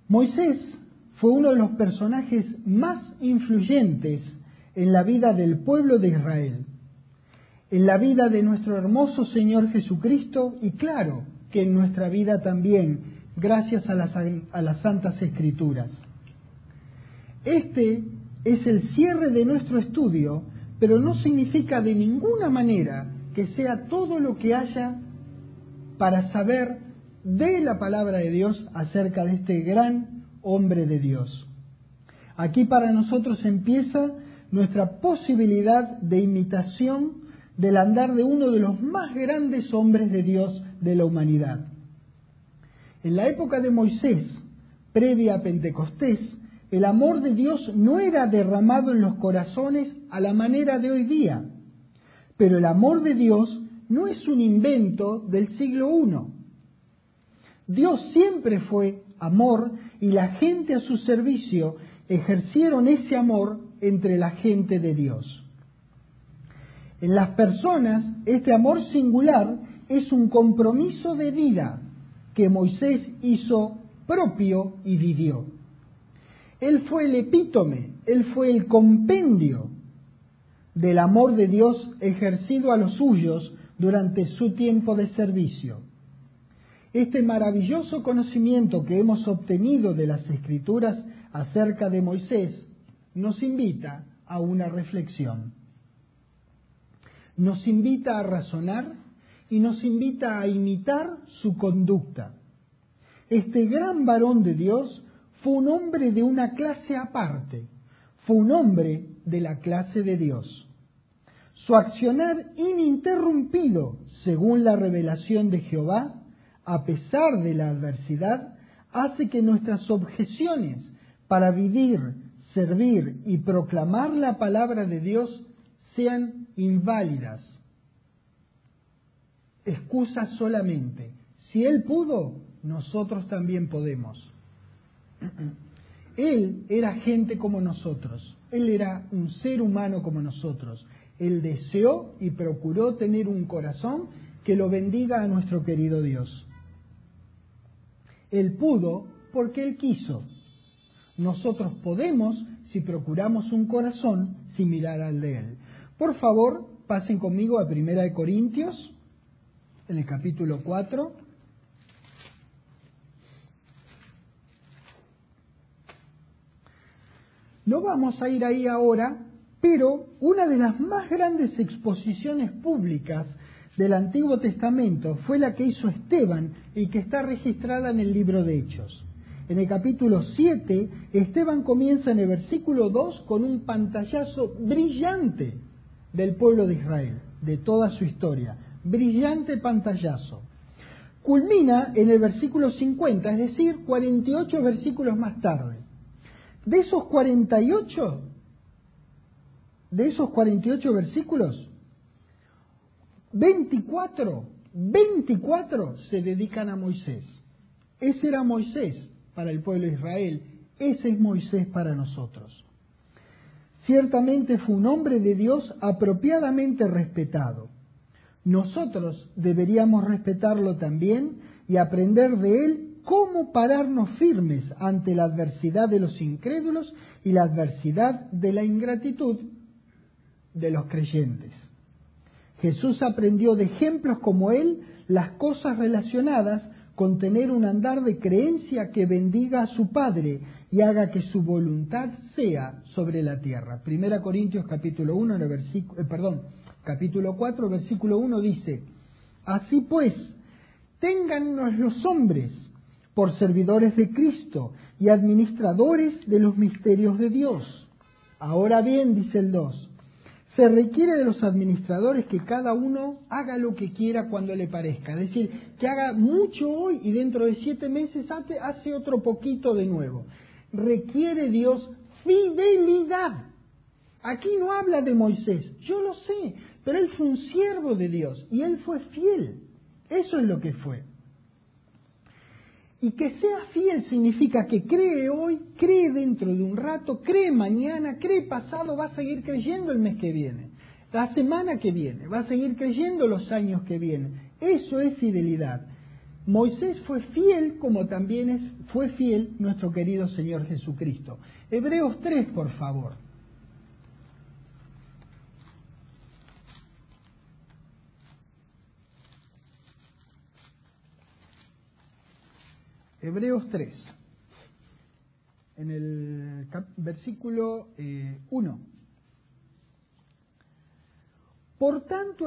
Moisés fue uno de los personajes más influyentes en la vida del pueblo de Israel, en la vida de nuestro hermoso Señor Jesucristo y claro que en nuestra vida también, gracias a las Santas Escrituras. Este es el cierre de nuestro estudio, pero no significa de ninguna manera que sea todo lo que haya para saber de la palabra de Dios acerca de este gran hombre de Dios. Aquí para nosotros empieza nuestra posibilidad de imitación del andar de uno de los más grandes hombres de Dios de la humanidad. En la época de Moisés, previa a Pentecostés, el amor de Dios no era derramado en los corazones a la manera de hoy día, pero el amor de Dios no es un invento del siglo I. Dios siempre fue amor y la gente a su servicio ejercieron ese amor entre la gente de Dios. En las personas, este amor singular es un compromiso de vida que Moisés hizo propio y vivió. Él fue el epítome, él fue el compendio del amor de Dios ejercido a los suyos durante su tiempo de servicio. Este maravilloso conocimiento que hemos obtenido de las Escrituras acerca de Moisés nos invita a una reflexión. Nos invita a razonar y nos invita a imitar su conducta. Este gran varón de Dios fue un hombre de una clase aparte, fue un hombre de la clase de Dios. Su accionar ininterrumpido, según la revelación de Jehová, a pesar de la adversidad, hace que nuestras objeciones para vivir, servir y proclamar la palabra de Dios sean inválidas. Excusas solamente. Si Él pudo, nosotros también podemos. Él era gente como nosotros, Él era un ser humano como nosotros. Él deseó y procuró tener un corazón que lo bendiga a nuestro querido Dios. Él pudo porque Él quiso. Nosotros podemos si procuramos un corazón similar al de Él. Por favor, pasen conmigo a 1 Corintios, en el capítulo 4. No vamos a ir ahí ahora, pero una de las más grandes exposiciones públicas del Antiguo Testamento fue la que hizo Esteban y que está registrada en el libro de Hechos. En el capítulo 7, Esteban comienza en el versículo 2 con un pantallazo brillante del pueblo de Israel, de toda su historia. Brillante pantallazo. Culmina en el versículo 50, es decir, 48 versículos más tarde. De esos 48 versículos, 24 se dedican a Moisés. Ese era Moisés para el pueblo de Israel, ese es Moisés para nosotros. Ciertamente fue un hombre de Dios apropiadamente respetado. Nosotros deberíamos respetarlo también y aprender de él cómo pararnos firmes ante la adversidad de los incrédulos y la adversidad de la ingratitud de los creyentes. Jesús aprendió de ejemplos como él las cosas relacionadas con tener un andar de creencia que bendiga a su Padre y haga que su voluntad sea sobre la tierra. 1 Corintios capítulo 4, versículo 1 dice: Así pues, téngannos los hombres por servidores de Cristo y administradores de los misterios de Dios. Ahora bien, dice el 2, se requiere de los administradores que cada uno haga lo que quiera cuando le parezca. Es decir, que haga mucho hoy y dentro de 7 meses hace otro poquito de nuevo. Requiere Dios fidelidad. Aquí no habla de Moisés, yo lo sé, pero él fue un siervo de Dios y él fue fiel. Eso es lo que fue. Y que sea fiel significa que cree hoy, cree dentro de un rato, cree mañana, cree pasado, va a seguir creyendo el mes que viene, la semana que viene, va a seguir creyendo los años que vienen. Eso es fidelidad. Moisés fue fiel como también fue fiel nuestro querido Señor Jesucristo. Hebreos 3, por favor. Hebreos 3, en el versículo 1. Por tanto,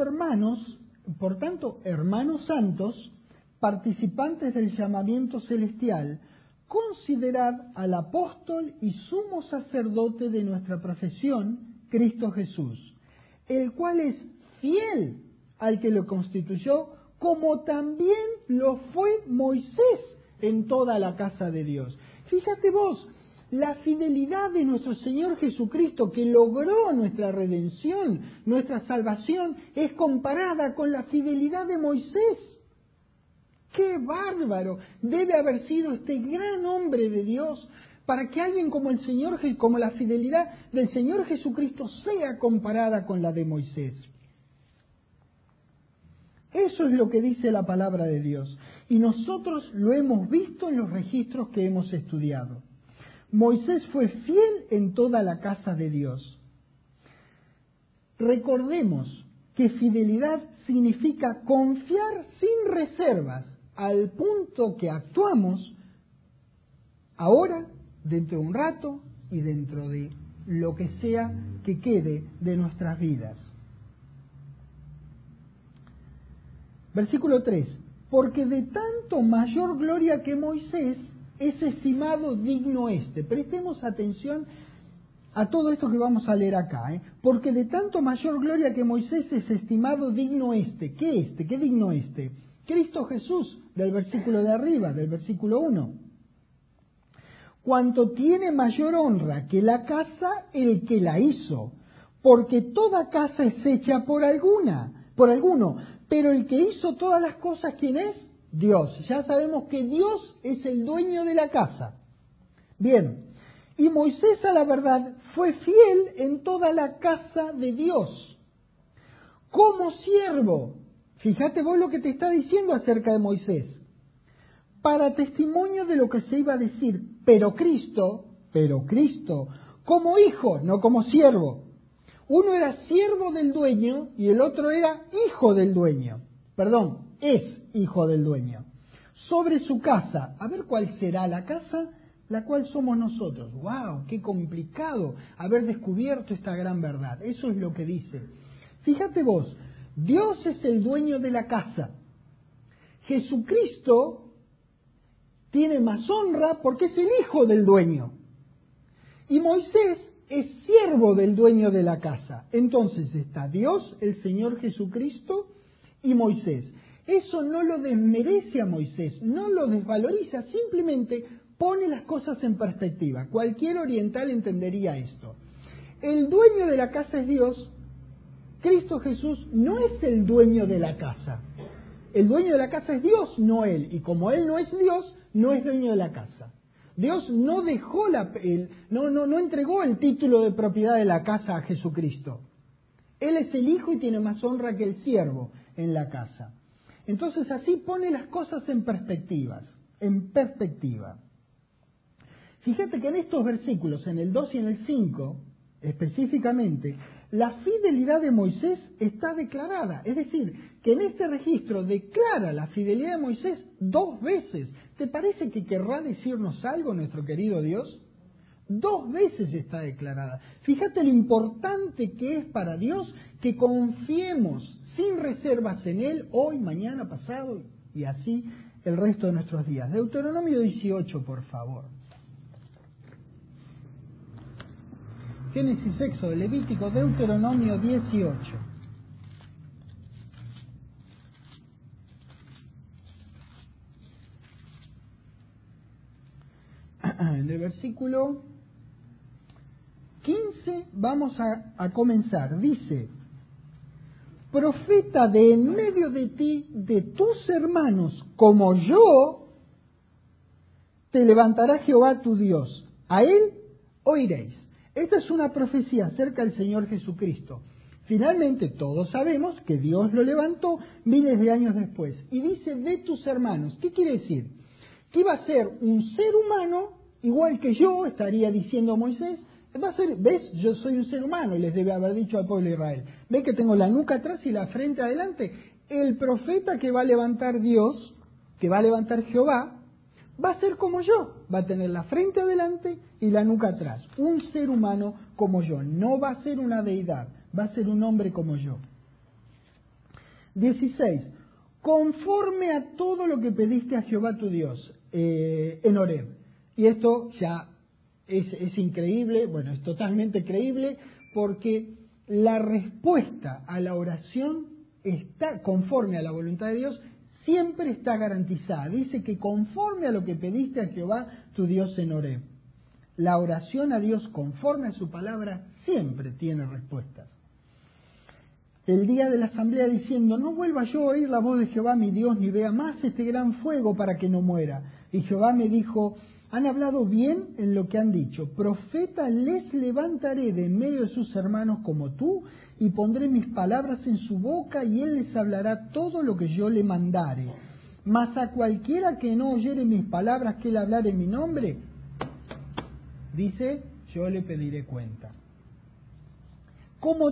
hermanos santos, participantes del llamamiento celestial, considerad al apóstol y sumo sacerdote de nuestra profesión, Cristo Jesús, el cual es fiel al que lo constituyó, como también lo fue Moisés en toda la casa de Dios. Fíjate vos, la fidelidad de nuestro Señor Jesucristo, que logró nuestra redención, nuestra salvación, es comparada con la fidelidad de Moisés. ¡Qué bárbaro! Debe haber sido este gran hombre de Dios para que alguien como el Señor, como la fidelidad del Señor Jesucristo sea comparada con la de Moisés. Eso es lo que dice la palabra de Dios. Y nosotros lo hemos visto en los registros que hemos estudiado. Moisés fue fiel en toda la casa de Dios. Recordemos que fidelidad significa confiar sin reservas al punto que actuamos ahora, dentro de un rato y dentro de lo que sea que quede de nuestras vidas. Versículo 3. Porque de tanto mayor gloria que Moisés es estimado digno este. Prestemos atención a todo esto que vamos a leer acá. Porque de tanto mayor gloria que Moisés es estimado digno este. ¿Qué este? ¿Qué digno este? Cristo Jesús, del versículo de arriba, del versículo 1. Cuanto tiene mayor honra que la casa el que la hizo, porque toda casa es hecha por alguno, pero el que hizo todas las cosas, ¿quién es? Dios. Ya sabemos que Dios es el dueño de la casa. Bien, y Moisés a la verdad fue fiel en toda la casa de Dios, como siervo. Fíjate vos lo que te está diciendo acerca de Moisés. Para testimonio de lo que se iba a decir, pero Cristo, como hijo, no como siervo. Uno era siervo del dueño y el otro era hijo del dueño. Es hijo del dueño. Sobre su casa, a ver cuál será la casa, la cual somos nosotros. ¡Wow! ¡Qué complicado haber descubierto esta gran verdad! Eso es lo que dice. Fíjate vos, Dios es el dueño de la casa. Jesucristo tiene más honra porque es el hijo del dueño. Y Moisés es siervo del dueño de la casa. Entonces está Dios, el Señor Jesucristo y Moisés. Eso no lo desmerece a Moisés, no lo desvaloriza, simplemente pone las cosas en perspectiva. Cualquier oriental entendería esto. El dueño de la casa es Dios. Cristo Jesús no es el dueño de la casa. El dueño de la casa es Dios, no Él. Y como Él no es Dios, no es dueño de la casa. Dios no dejó no entregó el título de propiedad de la casa a Jesucristo. Él es el hijo y tiene más honra que el siervo en la casa. Entonces así pone las cosas en perspectiva. Fíjate que en estos versículos, en el 2 y en el 5, específicamente, la fidelidad de Moisés está declarada. Es decir, que en este registro declara la fidelidad de Moisés 2 veces. ¿Te parece que querrá decirnos algo nuestro querido Dios? 2 veces está declarada. Fíjate lo importante que es para Dios que confiemos sin reservas en Él hoy, mañana, pasado y así el resto de nuestros días. Deuteronomio 18, por favor. Génesis, Éxodo, Levítico, Deuteronomio 18. En el versículo 15 vamos a comenzar. Dice: profeta de en medio de ti, de tus hermanos, como yo, te levantará Jehová tu Dios. A él oiréis. Esta es una profecía acerca del Señor Jesucristo. Finalmente, todos sabemos que Dios lo levantó miles de años después. Y dice de tus hermanos. ¿Qué quiere decir? Que iba a ser un ser humano, igual que yo, estaría diciendo Moisés. Va a ser, ¿ves? Yo soy un ser humano, les debe haber dicho al pueblo de Israel. ¿Ves que tengo la nuca atrás y la frente adelante? El profeta que va a levantar Dios, que va a levantar Jehová, va a ser como yo. Va a tener la frente adelante y la nuca atrás. Un ser humano como yo. No va a ser una deidad. Va a ser un hombre como yo. 16. Conforme a todo lo que pediste a Jehová tu Dios en Horeb. Y esto ya es increíble, bueno, es totalmente creíble, porque la respuesta a la oración está conforme a la voluntad de Dios, siempre está garantizada. Dice que conforme a lo que pediste a Jehová tu Dios en Horeb. La oración a Dios conforme a su palabra siempre tiene respuestas. El día de la asamblea diciendo, no vuelva yo a oír la voz de Jehová mi Dios, ni vea más este gran fuego para que no muera. Y Jehová me dijo, han hablado bien en lo que han dicho. Profeta les levantaré de en medio de sus hermanos como tú, y pondré mis palabras en su boca, y él les hablará todo lo que yo le mandare. Mas a cualquiera que no oyere mis palabras que él hablare en mi nombre, dice, yo le pediré cuenta. Como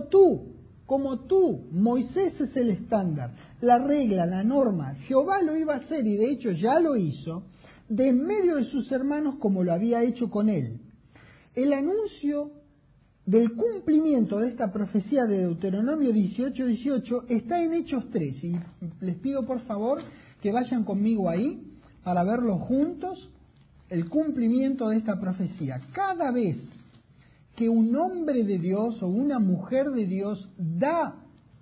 tú, Moisés es el estándar, la regla, la norma. Jehová lo iba a hacer y de hecho ya lo hizo, de en medio de sus hermanos como lo había hecho con él. El anuncio del cumplimiento de esta profecía de Deuteronomio 18:18 está en Hechos 3. Y les pido por favor que vayan conmigo ahí para verlo juntos, el cumplimiento de esta profecía. Cada vez que un hombre de Dios o una mujer de Dios da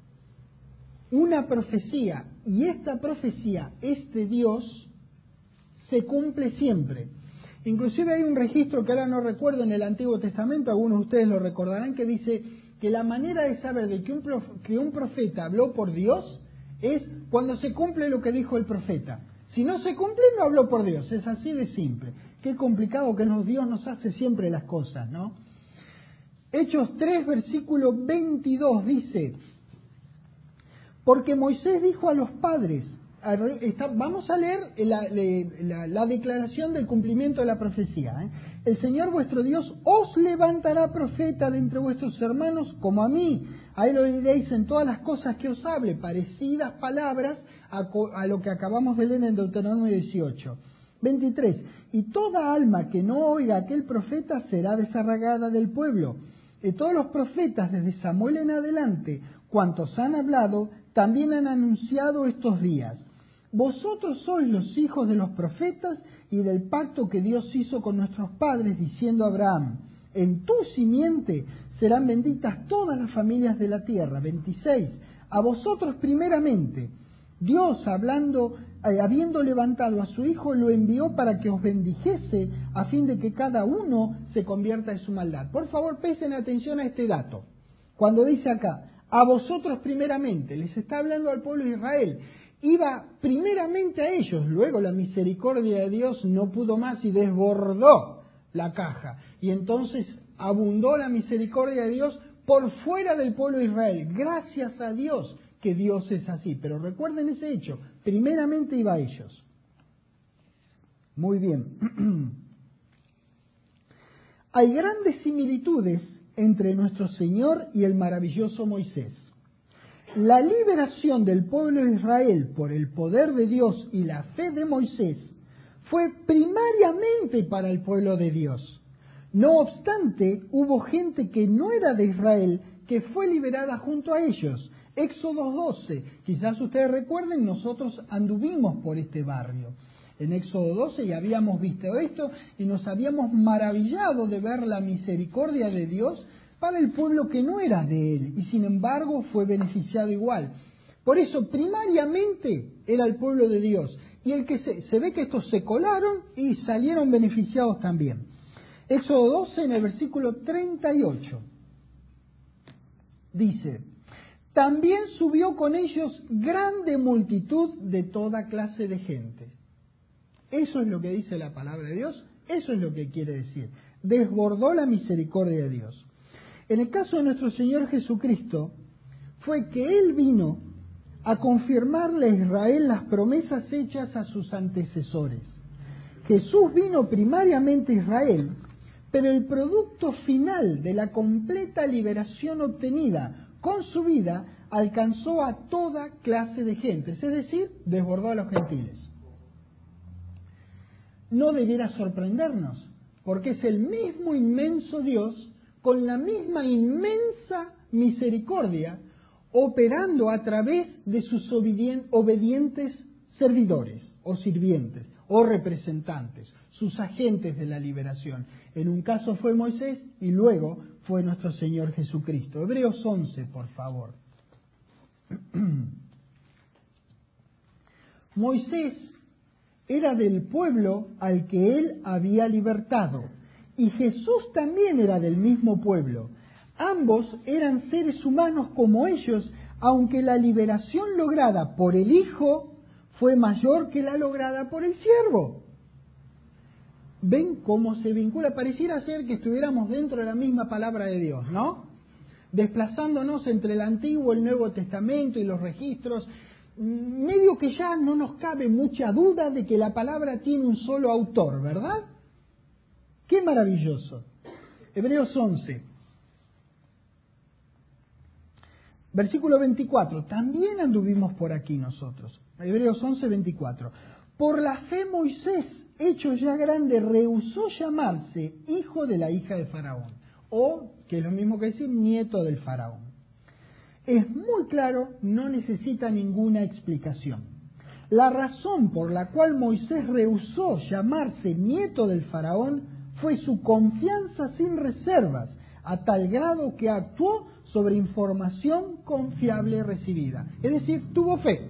una profecía y esta profecía es de Dios, se cumple siempre. Inclusive hay un registro que ahora no recuerdo en el Antiguo Testamento, algunos de ustedes lo recordarán, que dice que la manera de saber de que un profeta habló por Dios es cuando se cumple lo que dijo el profeta. Si no se cumple, no habló por Dios, es así de simple. Qué complicado que Dios nos hace siempre las cosas, ¿no? Hechos 3, versículo 22 dice, porque Moisés dijo a los padres, vamos a leer la declaración del cumplimiento de la profecía. El Señor vuestro Dios os levantará profeta de entre vuestros hermanos como a mí. A él oiréis en todas las cosas que os hable, parecidas palabras a lo que acabamos de leer en Deuteronomio 18. 23. Y toda alma que no oiga a aquel profeta será desarraigada del pueblo. Y todos los profetas desde Samuel en adelante, cuantos han hablado, también han anunciado estos días. Vosotros sois los hijos de los profetas y del pacto que Dios hizo con nuestros padres, diciendo a Abraham, en tu simiente serán benditas todas las familias de la tierra. 26. A vosotros primeramente, Dios habiendo levantado a su Hijo, lo envió para que os bendijese, a fin de que cada uno se convierta en su maldad. Por favor, presten atención a este dato. Cuando dice acá, a vosotros primeramente, les está hablando al pueblo de Israel. Iba primeramente a ellos, luego la misericordia de Dios no pudo más y desbordó la caja. Y entonces abundó la misericordia de Dios por fuera del pueblo de Israel. Gracias a Dios que Dios es así. Pero recuerden ese hecho, primeramente iba a ellos. Muy bien. Hay grandes similitudes entre nuestro Señor y el maravilloso Moisés. La liberación del pueblo de Israel por el poder de Dios y la fe de Moisés fue primariamente para el pueblo de Dios. No obstante, hubo gente que no era de Israel que fue liberada junto a ellos. Éxodo 12, quizás ustedes recuerden, nosotros anduvimos por este barrio. En Éxodo 12 ya habíamos visto esto y nos habíamos maravillado de ver la misericordia de Dios para el pueblo que no era de él, y sin embargo fue beneficiado igual. Por eso, primariamente era el pueblo de Dios, y el que se ve que estos se colaron y salieron beneficiados también. Éxodo 12, en el versículo 38, dice, también subió con ellos grande multitud de toda clase de gente. Eso es lo que dice la palabra de Dios, eso es lo que quiere decir. Desbordó la misericordia de Dios. En el caso de nuestro Señor Jesucristo, fue que Él vino a confirmarle a Israel las promesas hechas a sus antecesores. Jesús vino primariamente a Israel, pero el producto final de la completa liberación obtenida con su vida alcanzó a toda clase de gentes, es decir, desbordó a los gentiles. No debiera sorprendernos, porque es el mismo inmenso Dios, con la misma inmensa misericordia, operando a través de sus obedientes servidores o sirvientes o representantes, sus agentes de la liberación. En un caso fue Moisés y luego fue nuestro Señor Jesucristo. Hebreos 11, por favor. Moisés era del pueblo al que él había libertado, y Jesús también era del mismo pueblo. Ambos eran seres humanos como ellos, aunque la liberación lograda por el Hijo fue mayor que la lograda por el siervo. ¿Ven cómo se vincula? Pareciera ser que estuviéramos dentro de la misma palabra de Dios, ¿no? Desplazándonos entre el Antiguo y el Nuevo Testamento y los registros, medio que ya no nos cabe mucha duda de que la palabra tiene un solo autor, ¿verdad? ¡Qué maravilloso! Hebreos 11, versículo 24, también anduvimos por aquí nosotros. Hebreos 11, 24. Por la fe Moisés, hecho ya grande, rehusó llamarse hijo de la hija de Faraón, o, que es lo mismo que decir, nieto del Faraón. Es muy claro, no necesita ninguna explicación. La razón por la cual Moisés rehusó llamarse nieto del Faraón fue su confianza sin reservas, a tal grado que actuó sobre información confiable recibida. Es decir, tuvo fe.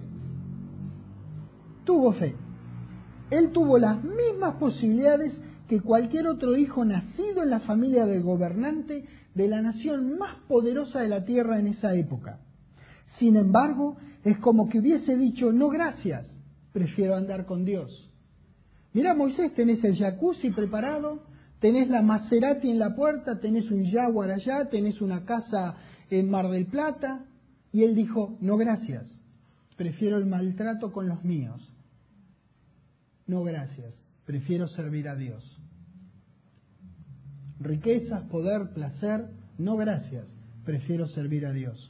Tuvo fe. Él tuvo las mismas posibilidades que cualquier otro hijo nacido en la familia del gobernante de la nación más poderosa de la tierra en esa época. Sin embargo, es como que hubiese dicho, no gracias, prefiero andar con Dios. Mira, Moisés, tenés el jacuzzi preparado, tenés la Maserati en la puerta, tenés un Jaguar allá, tenés una casa en Mar del Plata. Y él dijo, no gracias, prefiero el maltrato con los míos. No gracias, prefiero servir a Dios. Riquezas, poder, placer, no gracias, prefiero servir a Dios.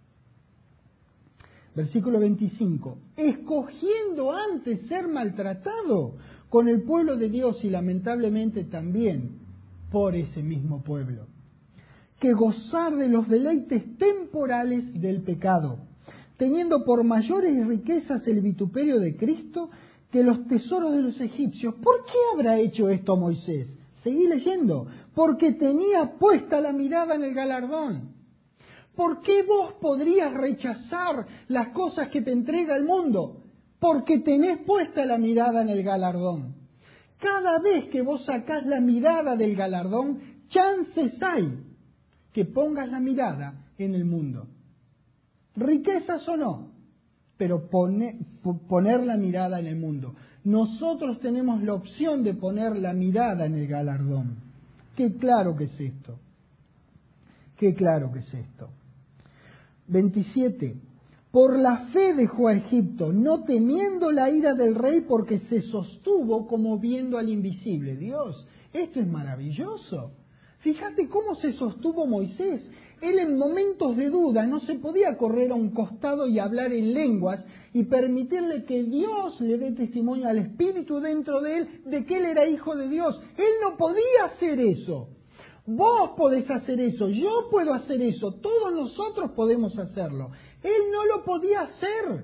Versículo 25, escogiendo antes ser maltratado con el pueblo de Dios y lamentablemente también por ese mismo pueblo, que gozar de los deleites temporales del pecado, teniendo por mayores riquezas el vituperio de Cristo que los tesoros de los egipcios. ¿Por qué habrá hecho esto Moisés? Seguí leyendo. Porque tenía puesta la mirada en el galardón. ¿Por qué vos podrías rechazar las cosas que te entrega el mundo? Porque tenés puesta la mirada en el galardón. Cada vez que vos sacás la mirada del galardón, chances hay que pongas la mirada en el mundo. Riquezas o no, pero poner la mirada en el mundo. Nosotros tenemos la opción de poner la mirada en el galardón. Qué claro que es esto. Qué claro que es esto. 27. Por la fe dejó a Egipto, no temiendo la ira del rey, porque se sostuvo como viendo al invisible. Dios, esto es maravilloso. Fíjate cómo se sostuvo Moisés. Él en momentos de duda no se podía correr a un costado y hablar en lenguas y permitirle que Dios le dé testimonio al Espíritu dentro de él de que él era hijo de Dios. Él no podía hacer eso. Vos podés hacer eso, yo puedo hacer eso, todos nosotros podemos hacerlo. Él no lo podía hacer.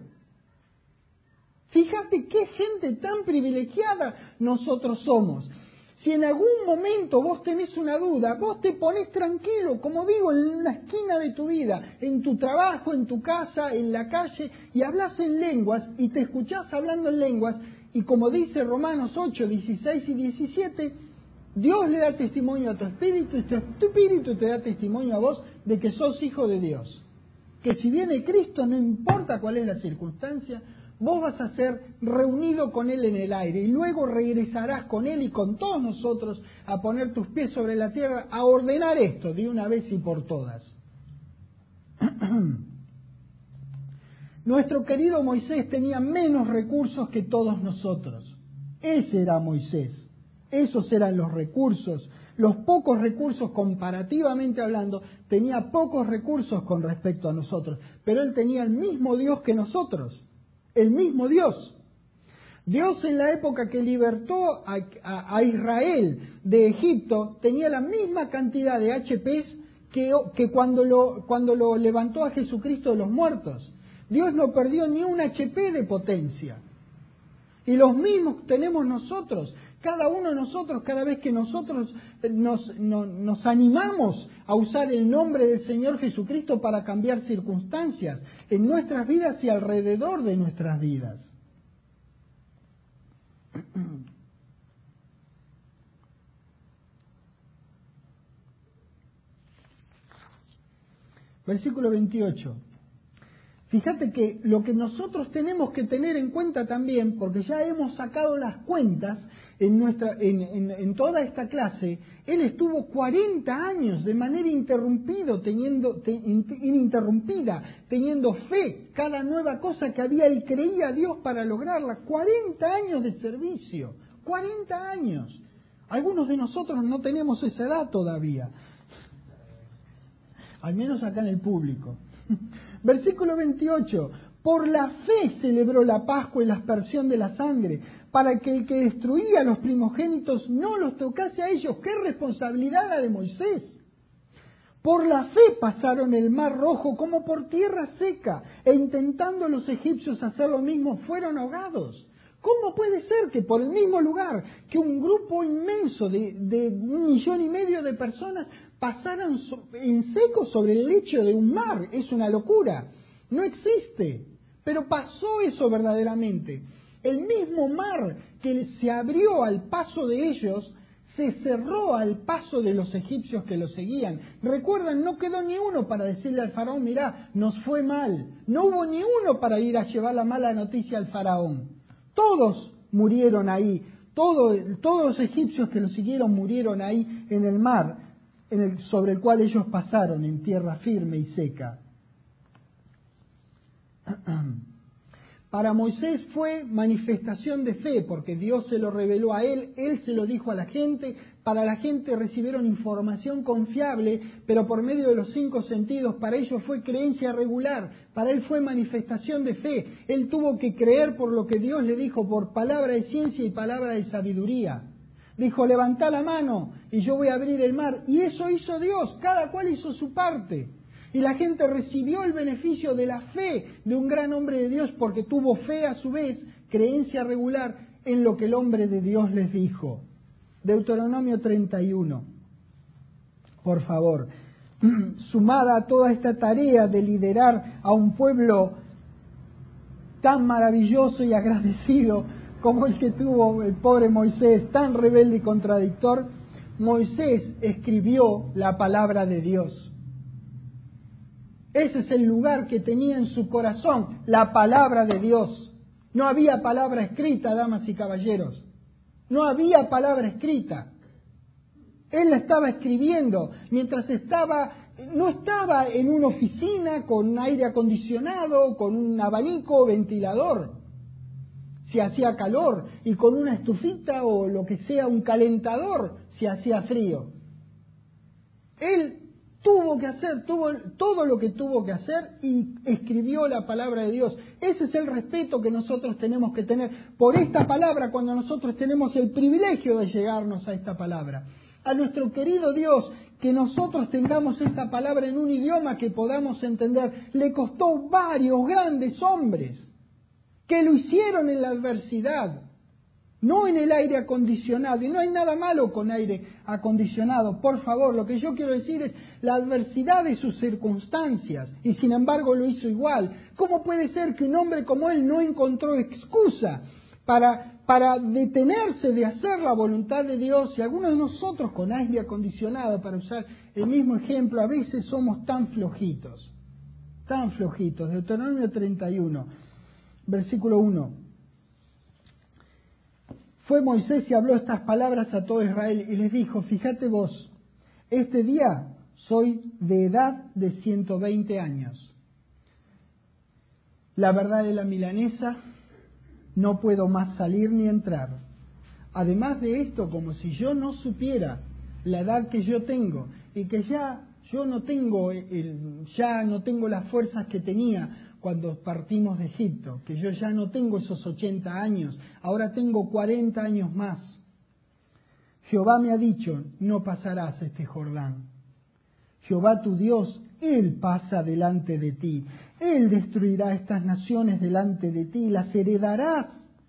Fíjate qué gente tan privilegiada nosotros somos. Si en algún momento vos tenés una duda, vos te ponés tranquilo, como digo, en la esquina de tu vida, en tu trabajo, en tu casa, en la calle, y hablas en lenguas, y te escuchás hablando en lenguas, y como dice Romanos 8, 16 y 17, Dios le da testimonio a tu espíritu, y tu espíritu te da testimonio a vos de que sos hijo de Dios. Que si viene Cristo, no importa cuál es la circunstancia, vos vas a ser reunido con Él en el aire y luego regresarás con Él y con todos nosotros a poner tus pies sobre la tierra, a ordenar esto de una vez y por todas. Nuestro querido Moisés tenía menos recursos que todos nosotros. Ese era Moisés. Esos eran los recursos. Los pocos recursos, comparativamente hablando, tenía pocos recursos con respecto a nosotros. Pero él tenía el mismo Dios que nosotros. El mismo Dios. Dios en la época que libertó a Israel de Egipto tenía la misma cantidad de HPs que cuando lo levantó a Jesucristo de los muertos. Dios no perdió ni un HP de potencia. Y los mismos tenemos nosotros. Cada uno de nosotros, cada vez que nosotros nos animamos a usar el nombre del Señor Jesucristo para cambiar circunstancias en nuestras vidas y alrededor de nuestras vidas. Versículo 28. Fíjate que lo que nosotros tenemos que tener en cuenta también, porque ya hemos sacado las cuentas en toda esta clase, él estuvo 40 años de manera ininterrumpida, teniendo fe, cada nueva cosa que había, él creía a Dios para lograrla. 40 años de servicio, 40 años. Algunos de nosotros no tenemos esa edad todavía, al menos acá en el público. Versículo 28. Por la fe celebró la Pascua y la aspersión de la sangre, para que el que destruía a los primogénitos no los tocase a ellos. ¡Qué responsabilidad la de Moisés! Por la fe pasaron el mar rojo como por tierra seca, e intentando los egipcios hacer lo mismo, fueron ahogados. ¿Cómo puede ser que por el mismo lugar que un grupo inmenso de 1,5 millones de personas pasaran en seco sobre el lecho de un mar? Es una locura, no existe, pero pasó eso verdaderamente. El mismo mar que se abrió al paso de ellos, se cerró al paso de los egipcios que los seguían. Recuerdan, no quedó ni uno para decirle al faraón, mirá, nos fue mal. No hubo ni uno para ir a llevar la mala noticia al faraón. Todos murieron ahí, todos los egipcios que los siguieron murieron ahí en el mar, sobre el cual ellos pasaron en tierra firme y seca. Para Moisés fue manifestación de fe, porque Dios se lo reveló a él se lo dijo a la gente, para la gente recibieron información confiable, pero por medio de los 5 sentidos. Para ellos fue creencia regular, para él fue manifestación de fe. Él tuvo que creer por lo que Dios le dijo, por palabra de ciencia y palabra de sabiduría. Dijo, levantá la mano y yo voy a abrir el mar. Y eso hizo Dios, cada cual hizo su parte. Y la gente recibió el beneficio de la fe de un gran hombre de Dios, porque tuvo fe a su vez, creencia regular en lo que el hombre de Dios les dijo. Deuteronomio 31. Por favor, sumada a toda esta tarea de liderar a un pueblo tan maravilloso y agradecido como el que tuvo el pobre Moisés, tan rebelde y contradictor, Moisés escribió la palabra de Dios. Ese es el lugar que tenía en su corazón, la palabra de Dios. No había palabra escrita, damas y caballeros. No había palabra escrita. Él la estaba escribiendo mientras no estaba en una oficina con aire acondicionado, con un abanico o ventilador, si hacía calor, y con una estufita o lo que sea, un calentador, si hacía frío. Él tuvo que hacer todo lo que tuvo que hacer y escribió la palabra de Dios. Ese es el respeto que nosotros tenemos que tener por esta palabra cuando nosotros tenemos el privilegio de llegarnos a esta palabra. A nuestro querido Dios, que nosotros tengamos esta palabra en un idioma que podamos entender, le costó varios grandes hombres que lo hicieron en la adversidad, no en el aire acondicionado. Y no hay nada malo con aire acondicionado, por favor. Lo que yo quiero decir es la adversidad de sus circunstancias, y sin embargo lo hizo igual. ¿Cómo puede ser que un hombre como él no encontró excusa para detenerse de hacer la voluntad de Dios? Y algunos de nosotros con aire acondicionado, para usar el mismo ejemplo, a veces somos tan flojitos. Deuteronomio 31, versículo 1. Fue Moisés y habló estas palabras a todo Israel y les dijo, fíjate vos, este día soy de edad de 120 años. la verdad de la milanesa, no puedo más salir ni entrar. Además de esto, como si yo no supiera la edad que yo tengo y que ya yo no tengo ya no tengo las fuerzas que tenía cuando partimos de Egipto, que yo ya no tengo esos 80 años, ahora tengo 40 años más. Jehová me ha dicho, no pasarás este Jordán. Jehová tu Dios, Él pasa delante de ti. Él destruirá estas naciones delante de ti, las heredarás.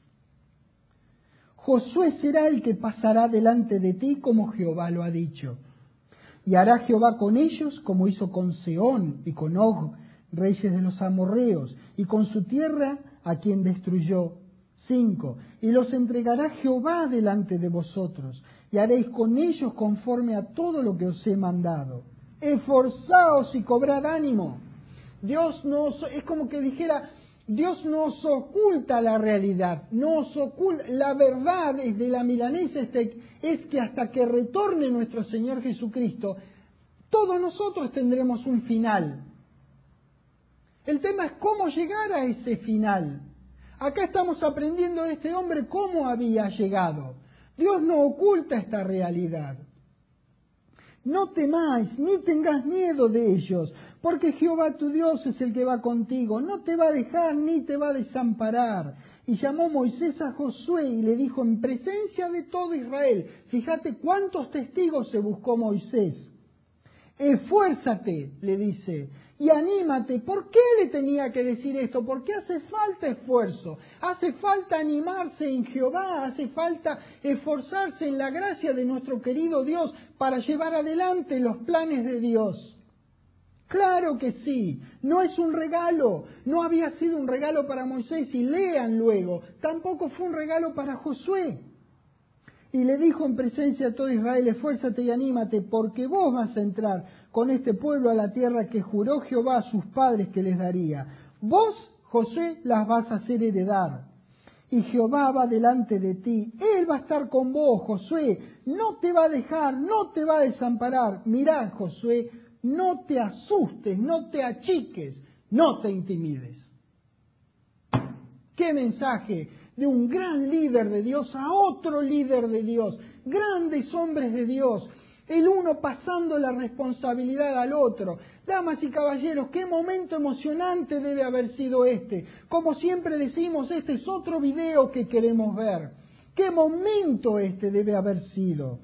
Josué será el que pasará delante de ti como Jehová lo ha dicho. Y hará Jehová con ellos como hizo con Sehón y con Og, reyes de los amorreos, y con su tierra a quien destruyó. 5. Y los entregará Jehová delante de vosotros, y haréis con ellos conforme a todo lo que os he mandado. Esforzaos y cobrad ánimo. Dios nos, es como que dijera, Dios nos oculta la realidad, nos oculta la verdad desde la milanesa es que hasta que retorne nuestro Señor Jesucristo, todos nosotros tendremos un final. El tema es cómo llegar a ese final. Acá estamos aprendiendo de este hombre cómo había llegado. Dios no oculta esta realidad. No temáis, ni tengas miedo de ellos, porque Jehová tu Dios es el que va contigo, no te va a dejar ni te va a desamparar. Y llamó Moisés a Josué y le dijo en presencia de todo Israel, fíjate cuántos testigos se buscó Moisés. Esfuérzate, le dice, y anímate. ¿Por qué le tenía que decir esto? Porque hace falta esfuerzo, hace falta animarse en Jehová, hace falta esforzarse en la gracia de nuestro querido Dios para llevar adelante los planes de Dios. Claro que sí, no es un regalo, no había sido un regalo para Moisés y lean luego, tampoco fue un regalo para Josué. Y le dijo en presencia de todo Israel, esfuérzate y anímate, porque vos vas a entrar con este pueblo a la tierra que juró Jehová a sus padres que les daría. Vos, Josué, las vas a hacer heredar. Y Jehová va delante de ti, Él va a estar con vos, Josué, no te va a dejar, no te va a desamparar. Mirá, Josué, no te asustes, no te achiques, no te intimides. ¡Qué mensaje! De un gran líder de Dios a otro líder de Dios, grandes hombres de Dios, el uno pasando la responsabilidad al otro. Damas y caballeros, qué momento emocionante debe haber sido este. Como siempre decimos, este es otro video que queremos ver. Qué momento este debe haber sido.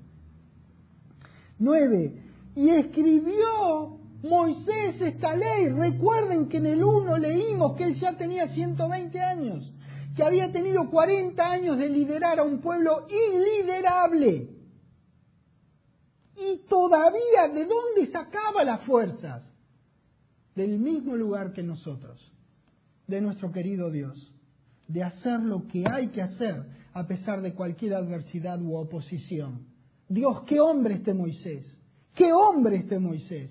9. Y escribió Moisés esta ley. Recuerden que en el 1 leímos que él ya tenía 120 años. Que había tenido 40 años de liderar a un pueblo inliderable. Y todavía, ¿de dónde sacaba las fuerzas? Del mismo lugar que nosotros, de nuestro querido Dios, de hacer lo que hay que hacer a pesar de cualquier adversidad u oposición. Dios, qué hombre este Moisés, qué hombre este Moisés.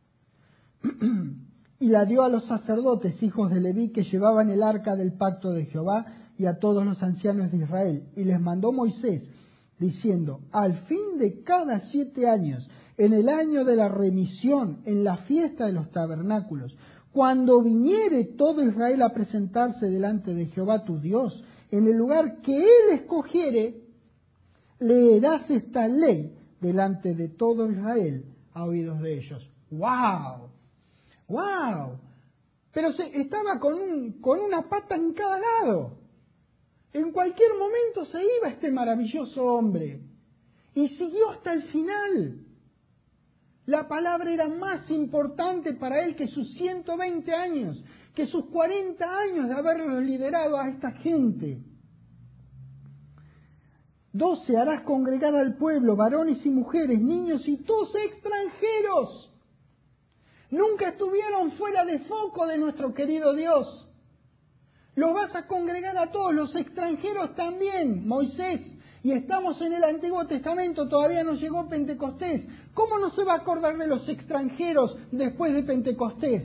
Y la dio a los sacerdotes, hijos de Leví, que llevaban el arca del pacto de Jehová, y a todos los ancianos de Israel. Y les mandó Moisés, diciendo, al fin de cada 7 años, en el año de la remisión, en la fiesta de los tabernáculos, cuando viniere todo Israel a presentarse delante de Jehová tu Dios, en el lugar que él escogiere, leerás esta ley delante de todo Israel a oídos de ellos. ¡Wow! ¡Wow! Pero estaba con una pata en cada lado. En cualquier momento se iba este maravilloso hombre. Y siguió hasta el final. La palabra era más importante para él que sus 120 años, que sus 40 años de haberlo liderado a esta gente. 12. Harás congregar al pueblo, varones y mujeres, niños y todos extranjeros. Nunca estuvieron fuera de foco de nuestro querido Dios. Lo vas a congregar a todos, los extranjeros también, Moisés. Y estamos en el Antiguo Testamento, todavía no llegó Pentecostés. ¿Cómo no se va a acordar de los extranjeros después de Pentecostés?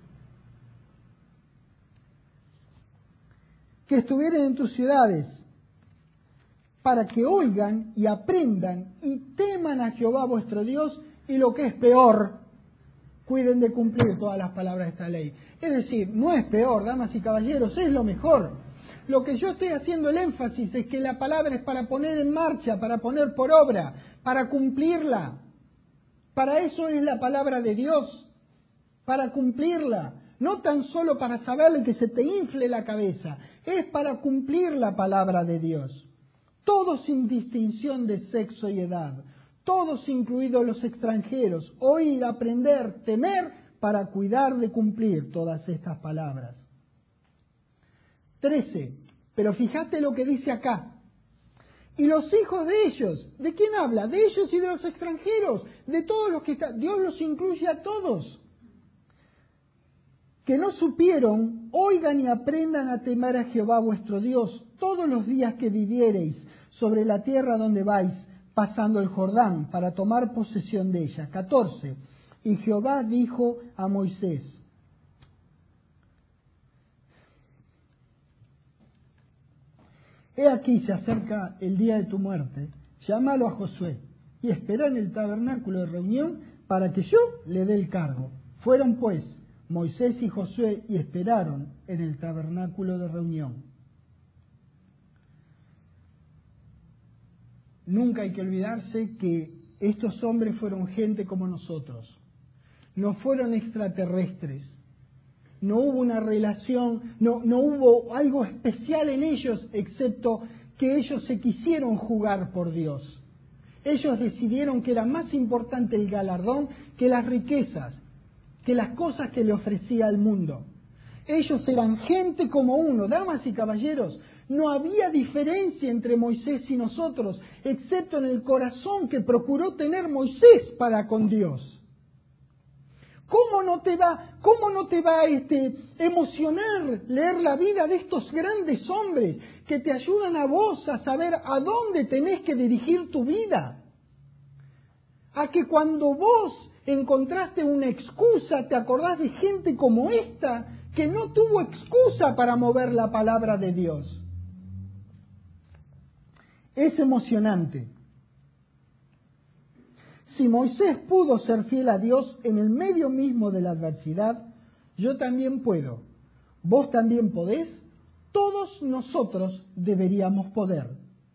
Que estuvieran en tus ciudades, para que oigan y aprendan y teman a Jehová vuestro Dios, y lo que es peor, cuiden de cumplir todas las palabras de esta ley. Es decir, no es peor, damas y caballeros, es lo mejor. Lo que yo estoy haciendo el énfasis es que la palabra es para poner en marcha, para poner por obra, para cumplirla. Para eso es la palabra de Dios, para cumplirla. No tan solo para saberle que se te infle la cabeza, es para cumplir la palabra de Dios. Todos sin distinción de sexo y edad, todos incluidos los extranjeros, oír, aprender, temer, para cuidar de cumplir todas estas palabras. 13. Pero fíjate lo que dice acá. Y los hijos de ellos, ¿de quién habla? De ellos y de los extranjeros, de todos los que están. Dios los incluye a todos. Que no supieron, oigan y aprendan a temer a Jehová vuestro Dios todos los días que viviereis sobre la tierra donde vais, pasando el Jordán, para tomar posesión de ella. 14. Y Jehová dijo a Moisés: He aquí se acerca el día de tu muerte, llámalo a Josué y espera en el tabernáculo de reunión para que yo le dé el cargo. Fueron pues Moisés y Josué y esperaron en el tabernáculo de reunión. Nunca hay que olvidarse que estos hombres fueron gente como nosotros, no fueron extraterrestres. No hubo una relación, no hubo algo especial en ellos, excepto que ellos se quisieron jugar por Dios. Ellos decidieron que era más importante el galardón que las riquezas, que las cosas que le ofrecía al mundo. Ellos eran gente como uno, damas y caballeros. No había diferencia entre Moisés y nosotros, excepto en el corazón que procuró tener Moisés para con Dios. ¿Cómo no te va a emocionar leer la vida de estos grandes hombres que te ayudan a vos a saber a dónde tenés que dirigir tu vida? A que cuando vos encontraste una excusa, te acordás de gente como esta que no tuvo excusa para mover la palabra de Dios. Es emocionante. Si Moisés pudo ser fiel a Dios en el medio mismo de la adversidad, yo también puedo. Vos también podés. Todos nosotros deberíamos poder.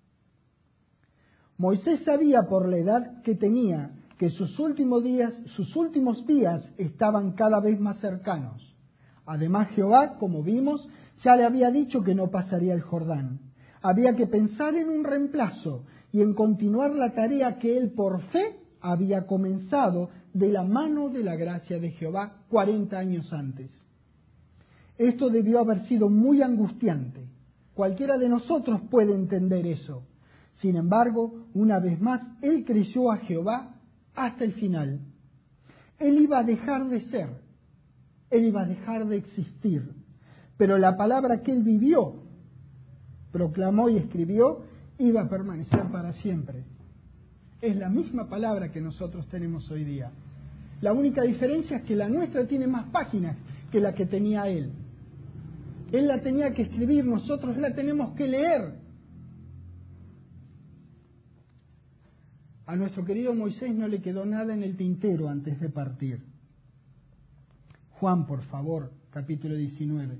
Moisés sabía por la edad que tenía que sus últimos días estaban cada vez más cercanos. Además, Jehová, como vimos, ya le había dicho que no pasaría el Jordán. Había que pensar en un reemplazo y en continuar la tarea que él por fe había comenzado de la mano de la gracia de Jehová 40 años antes. Esto debió haber sido muy angustiante. Cualquiera de nosotros puede entender eso. Sin embargo, una vez más, él creyó a Jehová hasta el final. Él iba a dejar de ser, él iba a dejar de existir, pero la palabra que él vivió, proclamó y escribió, iba a permanecer para siempre. Es la misma palabra que nosotros tenemos hoy día. La única diferencia es que la nuestra tiene más páginas que la que tenía él. Él la tenía que escribir, nosotros la tenemos que leer. A nuestro querido Moisés no le quedó nada en el tintero antes de partir. Juan, por favor, capítulo 19.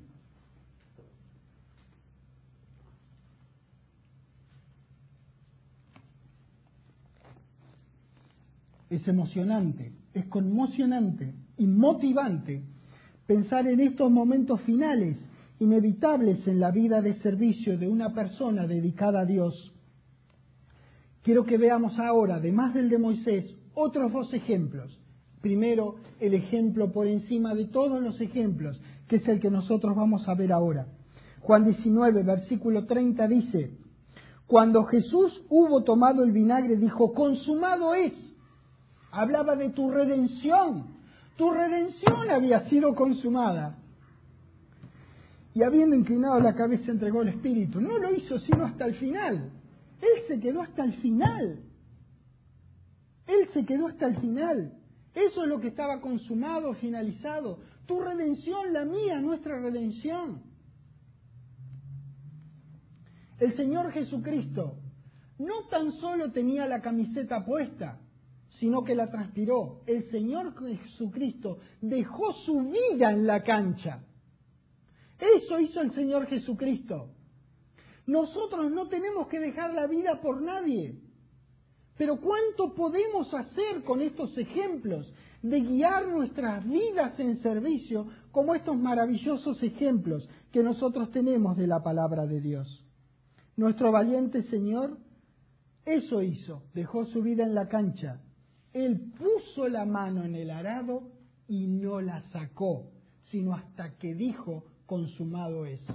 Es emocionante, es conmocionante y motivante pensar en estos momentos finales, inevitables en la vida de servicio de una persona dedicada a Dios. Quiero que veamos ahora, además del de Moisés, otros dos ejemplos. Primero, el ejemplo por encima de todos los ejemplos, que es el que nosotros vamos a ver ahora. Juan 19, versículo 30 dice: Cuando Jesús hubo tomado el vinagre, dijo: consumado es. Hablaba de tu redención. Tu redención había sido consumada. Y habiendo inclinado la cabeza, entregó el Espíritu. No lo hizo sino hasta el final. Él se quedó hasta el final. Él se quedó hasta el final. Eso es lo que estaba consumado, finalizado. Tu redención, la mía, nuestra redención. El Señor Jesucristo no tan solo tenía la camiseta puesta, sino que la transpiró. El Señor Jesucristo dejó su vida en la cancha. Eso hizo el Señor Jesucristo. Nosotros no tenemos que dejar la vida por nadie. Pero ¿cuánto podemos hacer con estos ejemplos de guiar nuestras vidas en servicio como estos maravillosos ejemplos que nosotros tenemos de la palabra de Dios? Nuestro valiente Señor eso hizo, dejó su vida en la cancha. Él puso la mano en el arado y no la sacó, sino hasta que dijo, consumado es.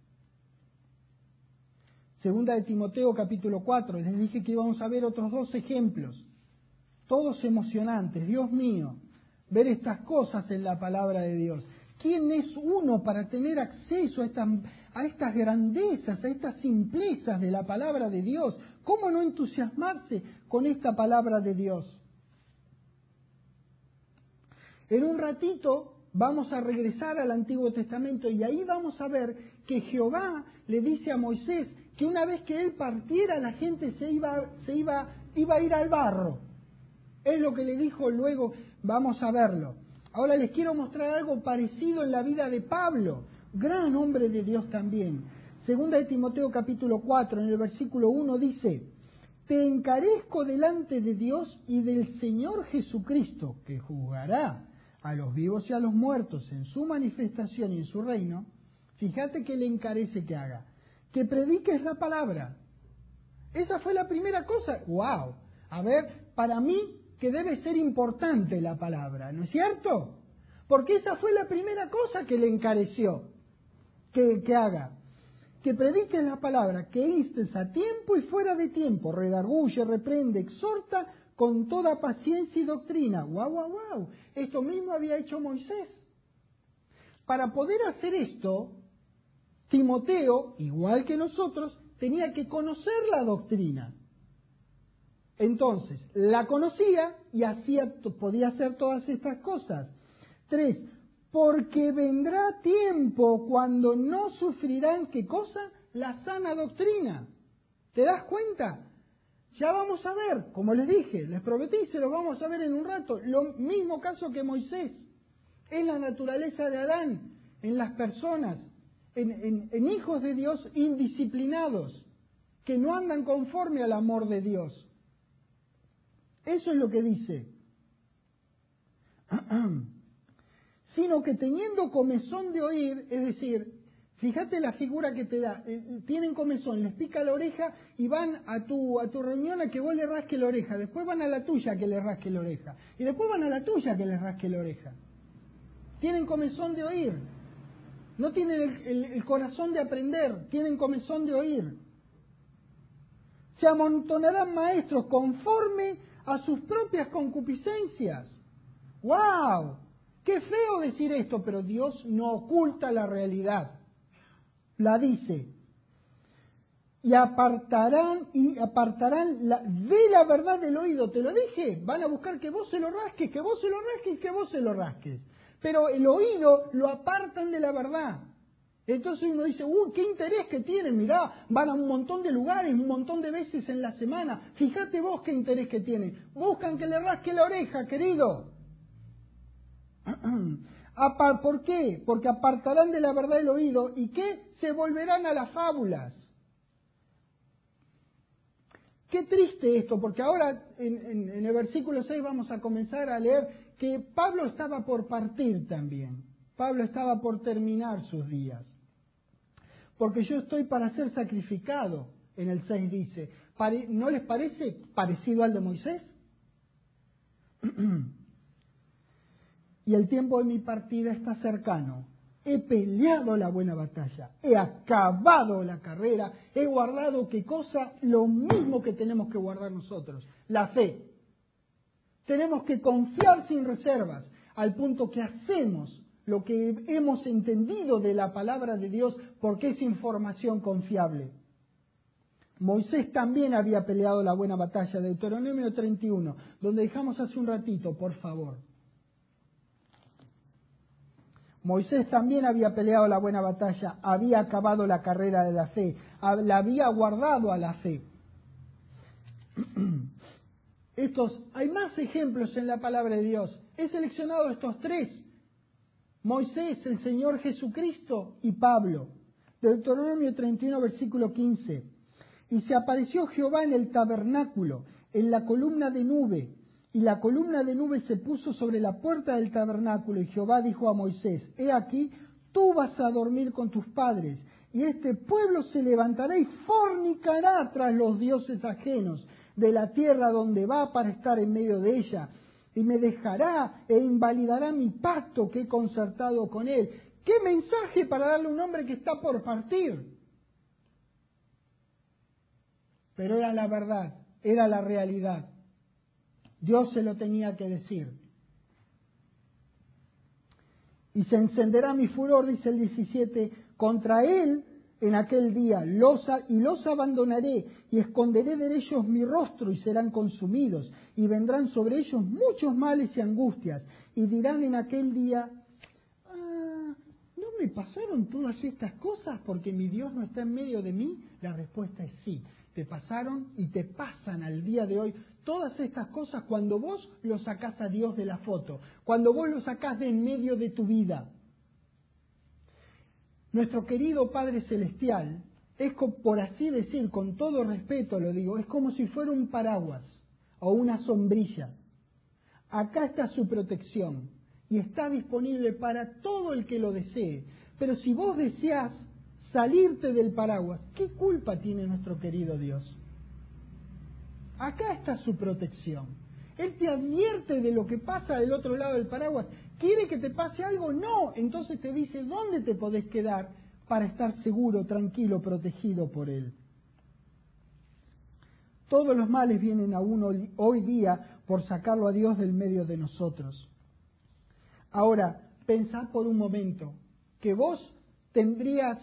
Segunda de Timoteo capítulo 4, les dije que íbamos a ver otros 2 ejemplos, todos emocionantes. Dios mío, ver estas cosas en la palabra de Dios. ¿Quién es uno para tener acceso a estas grandezas, a estas simplezas de la palabra de Dios? ¿Cómo no entusiasmarse con esta palabra de Dios? En un ratito vamos a regresar al Antiguo Testamento y ahí vamos a ver que Jehová le dice a Moisés que una vez que él partiera, la gente iba a ir al barro. Es lo que le dijo luego, vamos a verlo. Ahora les quiero mostrar algo parecido en la vida de Pablo, gran hombre de Dios también. Segunda de Timoteo capítulo 4, en el versículo 1 dice, te encarezco delante de Dios y del Señor Jesucristo, que juzgará a los vivos y a los muertos en su manifestación y en su reino. Fíjate que le encarece que haga, que prediques la palabra. Esa fue la primera cosa. ¡Wow! A ver, para mí que debe ser importante la palabra, ¿no es cierto? Porque esa fue la primera cosa que le encareció que haga. Que prediques la palabra, que instes a tiempo y fuera de tiempo, redarguye, reprende, exhorta con toda paciencia y doctrina. ¡Guau, guau, guau! Esto mismo había hecho Moisés. Para poder hacer esto, Timoteo, igual que nosotros, tenía que conocer la doctrina. Entonces, la conocía y podía hacer todas estas cosas. 3. Porque vendrá tiempo cuando no sufrirán, ¿qué cosa? La sana doctrina. ¿Te das cuenta? Ya vamos a ver, como les dije, les prometí, se lo vamos a ver en un rato. Lo mismo caso que Moisés. Es la naturaleza de Adán en las personas, en hijos de Dios indisciplinados, que no andan conforme al amor de Dios. Eso es lo que dice. Sino que teniendo comezón de oír, es decir, fíjate la figura que te da, tienen comezón, les pica la oreja y van a tu reunión a que vos le rasques la oreja, después van a la tuya a que le rasque la oreja, y después van a la tuya a que le rasque la oreja. Tienen comezón de oír, no tienen el corazón de aprender, tienen comezón de oír. Se amontonarán maestros conforme a sus propias concupiscencias. ¡Wow! Qué feo decir esto, pero Dios no oculta la realidad. La dice. Y apartarán de la verdad del oído. Te lo dije, van a buscar que vos se lo rasques, que vos se lo rasques, que vos se lo rasques. Pero el oído lo apartan de la verdad. Entonces uno dice, qué interés que tienen, mirá, van a un montón de lugares, un montón de veces en la semana. Fíjate vos qué interés que tienen. Buscan que le rasque la oreja, querido. ¿Por qué? Porque apartarán de la verdad el oído y que se volverán a las fábulas. Qué triste esto, porque ahora en el versículo 6 vamos a comenzar a leer que Pablo estaba por partir también. Pablo estaba por terminar sus días. Porque yo estoy para ser sacrificado, en el 6 dice. ¿No les parece parecido al de Moisés? Y el tiempo de mi partida está cercano. He peleado la buena batalla, he acabado la carrera, he guardado, ¿qué cosa? Lo mismo que tenemos que guardar nosotros, la fe. Tenemos que confiar sin reservas, al punto que hacemos lo que hemos entendido de la palabra de Dios, porque es información confiable. Moisés también había peleado la buena batalla, Deuteronomio 31, donde dejamos hace un ratito, por favor. Moisés también había peleado la buena batalla, había acabado la carrera de la fe, la había guardado a la fe. Hay más ejemplos en la palabra de Dios. He seleccionado estos tres: Moisés, el Señor Jesucristo y Pablo. Deuteronomio 31, versículo 15. Y se apareció Jehová en el tabernáculo, en la columna de nube, y la columna de nube se puso sobre la puerta del tabernáculo, y Jehová dijo a Moisés: He aquí, tú vas a dormir con tus padres, y este pueblo se levantará y fornicará tras los dioses ajenos de la tierra donde va para estar en medio de ella, y me dejará e invalidará mi pacto que he concertado con él. ¡Qué mensaje para darle a un hombre que está por partir! Pero era la verdad, era la realidad. Dios se lo tenía que decir. Y se encenderá mi furor, dice el 17, contra él en aquel día, y los abandonaré, y esconderé de ellos mi rostro, y serán consumidos, y vendrán sobre ellos muchos males y angustias, y dirán en aquel día: ¿no me pasaron todas estas cosas porque mi Dios no está en medio de mí? La respuesta es sí. Te pasaron y te pasan al día de hoy todas estas cosas cuando vos lo sacás a Dios de la foto, cuando vos lo sacás de en medio de tu vida. Nuestro querido Padre Celestial es, por así decir, con todo respeto lo digo, es como si fuera un paraguas o una sombrilla. Acá está su protección y está disponible para todo el que lo desee. Pero si vos deseás salirte del paraguas, ¿qué culpa tiene nuestro querido Dios? Acá está su protección. Él te advierte de lo que pasa del otro lado del paraguas. ¿Quiere que te pase algo? No. Entonces te dice dónde te podés quedar para estar seguro, tranquilo, protegido por Él. Todos los males vienen a uno hoy día por sacarlo a Dios del medio de nosotros. Ahora, pensá por un momento que vos tendrías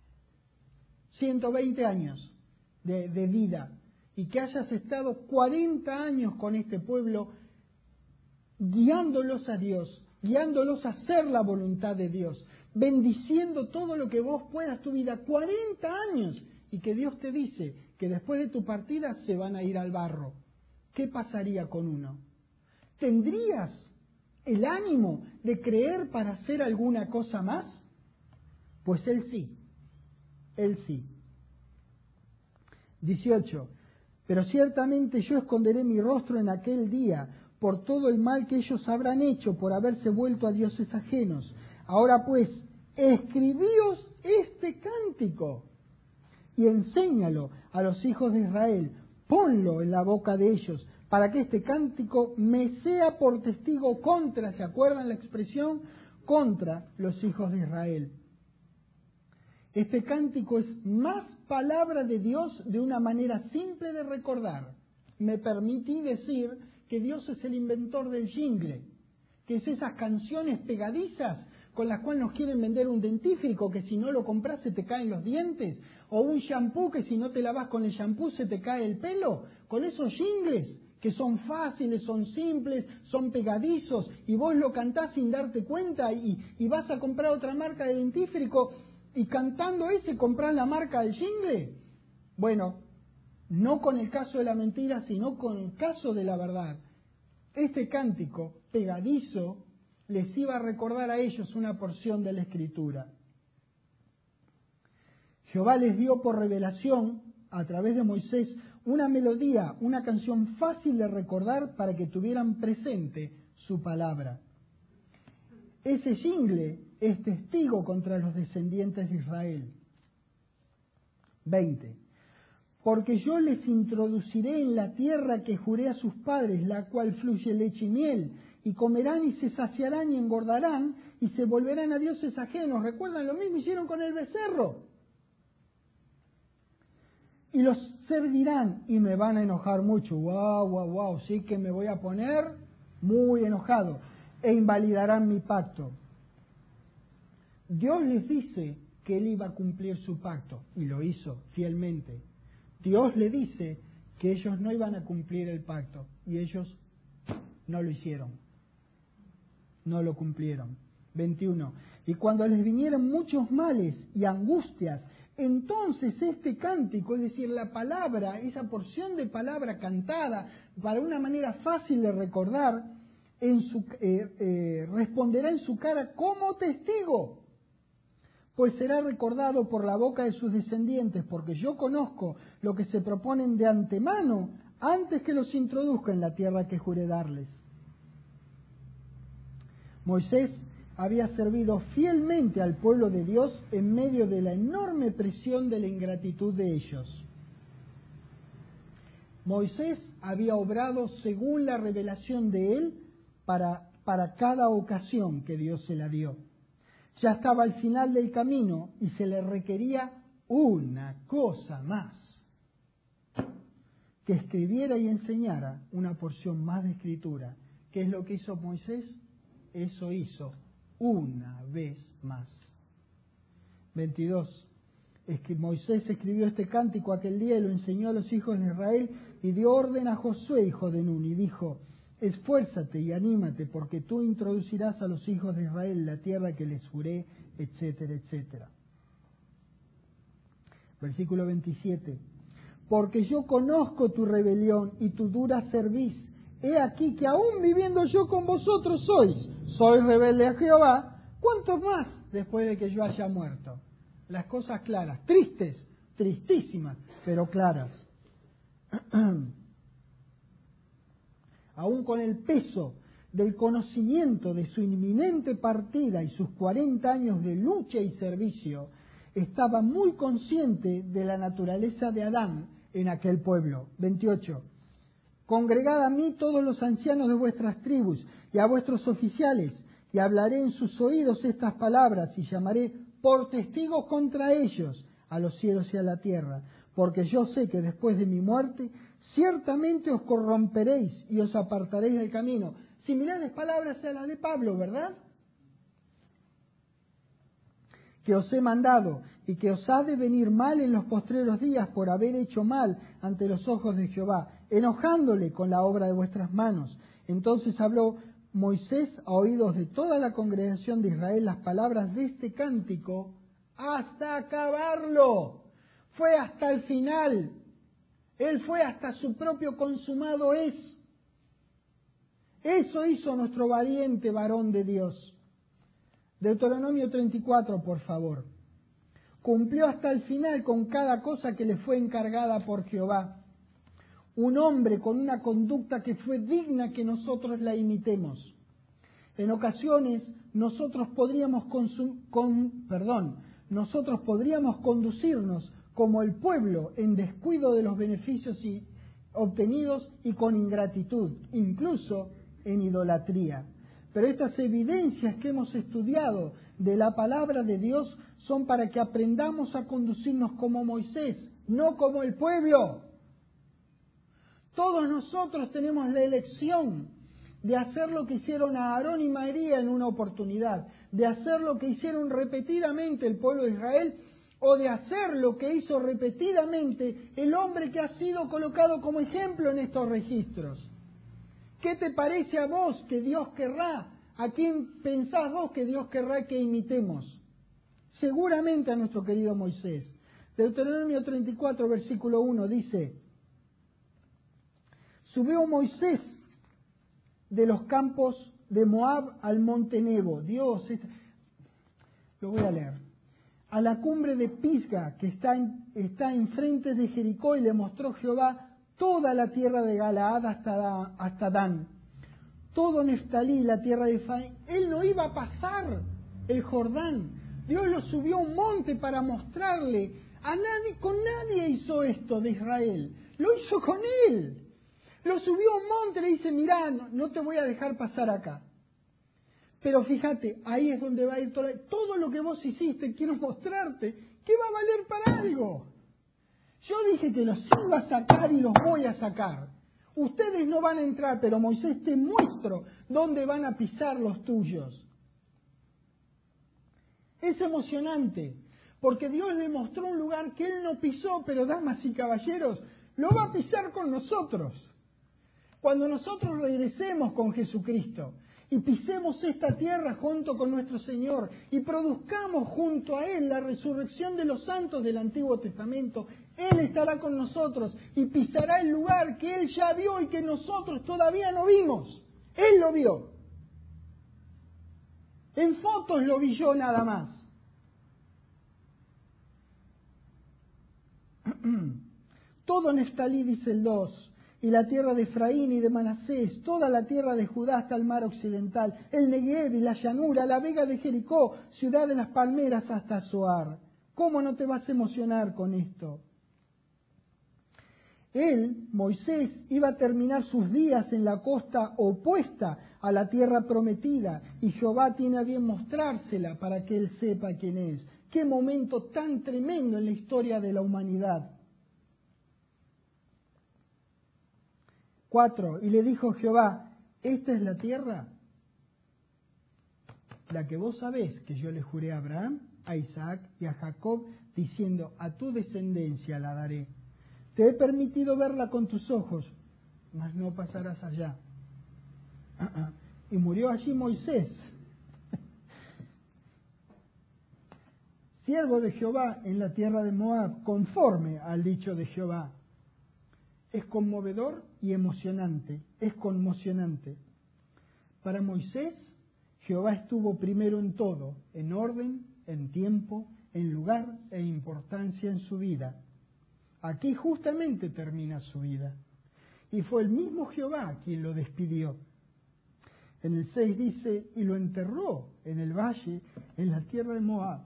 120 años de vida y que hayas estado 40 años con este pueblo guiándolos a Dios, guiándolos a hacer la voluntad de Dios, bendiciendo todo lo que vos puedas tu vida, 40 años, y que Dios te dice que después de tu partida se van a ir al barro. ¿Qué pasaría con uno? ¿Tendrías el ánimo de creer para hacer alguna cosa más? Pues Él sí, Él sí. 18. Pero ciertamente yo esconderé mi rostro en aquel día por todo el mal que ellos habrán hecho por haberse vuelto a dioses ajenos. Ahora pues, escribíos este cántico y enséñalo a los hijos de Israel, ponlo en la boca de ellos, para que este cántico me sea por testigo contra, ¿se acuerdan la expresión? Contra los hijos de Israel. Este cántico es más palabra de Dios de una manera simple de recordar. Me permití decir que Dios es el inventor del jingle, que es esas canciones pegadizas con las cuales nos quieren vender un dentífrico que si no lo compras se te caen los dientes, o un shampoo que si no te lavas con el shampoo se te cae el pelo, con esos jingles que son fáciles, son simples, son pegadizos, y vos lo cantás sin darte cuenta y vas a comprar otra marca de dentífrico y cantando ese comprás la marca del jingle. Bueno, no con el caso de la mentira, sino con el caso de la verdad. Este cántico pegadizo les iba a recordar a ellos una porción de la Escritura. Jehová les dio por revelación, a través de Moisés, una melodía, una canción fácil de recordar para que tuvieran presente su palabra. Ese jingle es testigo contra los descendientes de Israel. 20. Porque yo les introduciré en la tierra que juré a sus padres, la cual fluye leche y miel, y comerán y se saciarán y engordarán, y se volverán a dioses ajenos. ¿Recuerdan? Lo mismo hicieron con el becerro. Y los servirán y me van a enojar mucho. Wow, sí que me voy a poner muy enojado. E invalidarán mi pacto. Dios les dice que Él iba a cumplir su pacto, y lo hizo fielmente. Dios le dice que ellos no iban a cumplir el pacto, y ellos no lo hicieron. No lo cumplieron. 21. Y cuando les vinieron muchos males y angustias, entonces este cántico, es decir, la palabra, esa porción de palabra cantada, para una manera fácil de recordar, responderá en su cara como testigo, pues será recordado por la boca de sus descendientes, porque yo conozco lo que se proponen de antemano, antes que los introduzca en la tierra que juré darles. Moisés había servido fielmente al pueblo de Dios en medio de la enorme presión de la ingratitud de ellos. Moisés había obrado según la revelación de él para cada ocasión que Dios se la dio. Ya estaba al final del camino y se le requería una cosa más: que escribiera y enseñara una porción más de escritura. ¿Qué es lo que hizo Moisés? Eso hizo una vez más. 22. Es que Moisés escribió este cántico aquel día y lo enseñó a los hijos de Israel y dio orden a Josué, hijo de Nun, y dijo: esfuérzate y anímate, porque tú introducirás a los hijos de Israel en la tierra que les juré, etcétera, etcétera. Versículo 27. Porque yo conozco tu rebelión y tu dura cerviz. He aquí que aún viviendo yo con vosotros soy rebelde a Jehová, ¿cuánto más después de que yo haya muerto? Las cosas claras, tristes, tristísimas, pero claras. Aún con el peso del conocimiento de su inminente partida y sus 40 años de lucha y servicio, estaba muy consciente de la naturaleza de Adán en aquel pueblo. 28. Congregad a mí todos los ancianos de vuestras tribus y a vuestros oficiales, y hablaré en sus oídos estas palabras, y llamaré por testigos contra ellos a los cielos y a la tierra, porque yo sé que después de mi muerte ciertamente os corromperéis y os apartaréis del camino. Similares palabras a las de Pablo, ¿verdad? Que os he mandado y que os ha de venir mal en los postreros días por haber hecho mal ante los ojos de Jehová, enojándole con la obra de vuestras manos. Entonces habló Moisés a oídos de toda la congregación de Israel las palabras de este cántico hasta acabarlo. Fue hasta el final. Él fue hasta su propio consumado es. Eso hizo nuestro valiente varón de Dios. Deuteronomio 34, por favor. Cumplió hasta el final con cada cosa que le fue encargada por Jehová. Un hombre con una conducta que fue digna que nosotros la imitemos. En ocasiones nosotros podríamos conducirnos como el pueblo en descuido de los beneficios obtenidos y con ingratitud, incluso en idolatría. Pero estas evidencias que hemos estudiado de la palabra de Dios son para que aprendamos a conducirnos como Moisés, no como el pueblo. Todos nosotros tenemos la elección de hacer lo que hicieron Aarón y María en una oportunidad, de hacer lo que hicieron repetidamente el pueblo de Israel, o de hacer lo que hizo repetidamente el hombre que ha sido colocado como ejemplo en estos registros. ¿Qué te parece a vos que Dios querrá? ¿A quién pensás vos que Dios querrá que imitemos? Seguramente a nuestro querido Moisés. Deuteronomio 34, versículo 1 dice: subió Moisés de los campos de Moab al monte Nebo. Lo voy a leer. A la cumbre de Pisga, que está enfrente de Jericó, y le mostró Jehová toda la tierra de Galaad hasta Dan, todo Neftalí, la tierra de Efraín. Él no iba a pasar el Jordán. Dios lo subió a un monte para mostrarle. Con nadie hizo esto de Israel. Lo hizo con él. Lo subió a un monte y le dice: mirá, no te voy a dejar pasar acá. Pero fíjate, ahí es donde va a ir todo lo que vos hiciste. Quiero mostrarte que va a valer para algo. Yo dije que los iba a sacar y los voy a sacar. Ustedes no van a entrar, pero Moisés, te muestro dónde van a pisar los tuyos. Es emocionante, porque Dios le mostró un lugar que él no pisó, pero damas y caballeros, lo va a pisar con nosotros. Cuando nosotros regresemos con Jesucristo y pisemos esta tierra junto con nuestro Señor y produzcamos junto a Él la resurrección de los santos del Antiguo Testamento, Él estará con nosotros y pisará el lugar que Él ya vio y que nosotros todavía no vimos. Él lo vio. En fotos lo vi yo nada más. Todo Neftalí, dice el 2, y la tierra de Efraín y de Manasés, toda la tierra de Judá hasta el mar occidental, el Neguev y la llanura, la vega de Jericó, ciudad de las palmeras hasta Zoar. ¿Cómo no te vas a emocionar con esto? Él, Moisés, iba a terminar sus días en la costa opuesta a la tierra prometida, y Jehová tiene a bien mostrársela para que él sepa quién es. ¡Qué momento tan tremendo en la historia de la humanidad! 4. Y le dijo Jehová, esta es la tierra, la que vos sabés que yo le juré a Abraham, a Isaac y a Jacob, diciendo, a tu descendencia la daré. Te he permitido verla con tus ojos, mas no pasarás allá. Y murió allí Moisés, siervo de Jehová en la tierra de Moab, conforme al dicho de Jehová. Es conmovedor y emocionante, es conmocionante. Para Moisés, Jehová estuvo primero en todo, en orden, en tiempo, en lugar e importancia en su vida. Aquí justamente termina su vida. Y fue el mismo Jehová quien lo despidió. En el 6 dice, y lo enterró en el valle, en la tierra de Moab,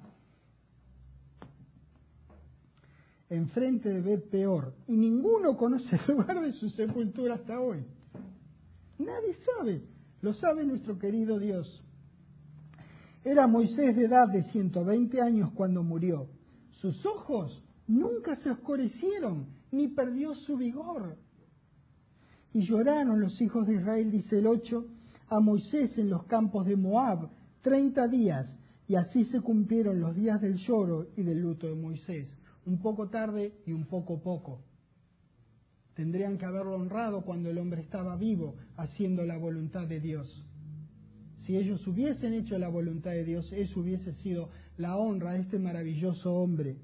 enfrente de Bet Peor, y ninguno conoce el lugar de su sepultura hasta hoy. Nadie sabe, lo sabe nuestro querido Dios. Era Moisés de edad de 120 años cuando murió. Sus ojos nunca se oscurecieron, ni perdió su vigor. Y lloraron los hijos de Israel, dice el 8, a Moisés en los campos de Moab 30 días, y así se cumplieron los días del lloro y del luto de Moisés. Un poco tarde y un poco. Tendrían que haberlo honrado cuando el hombre estaba vivo, haciendo la voluntad de Dios. Si ellos hubiesen hecho la voluntad de Dios, eso hubiese sido la honra a este maravilloso hombre.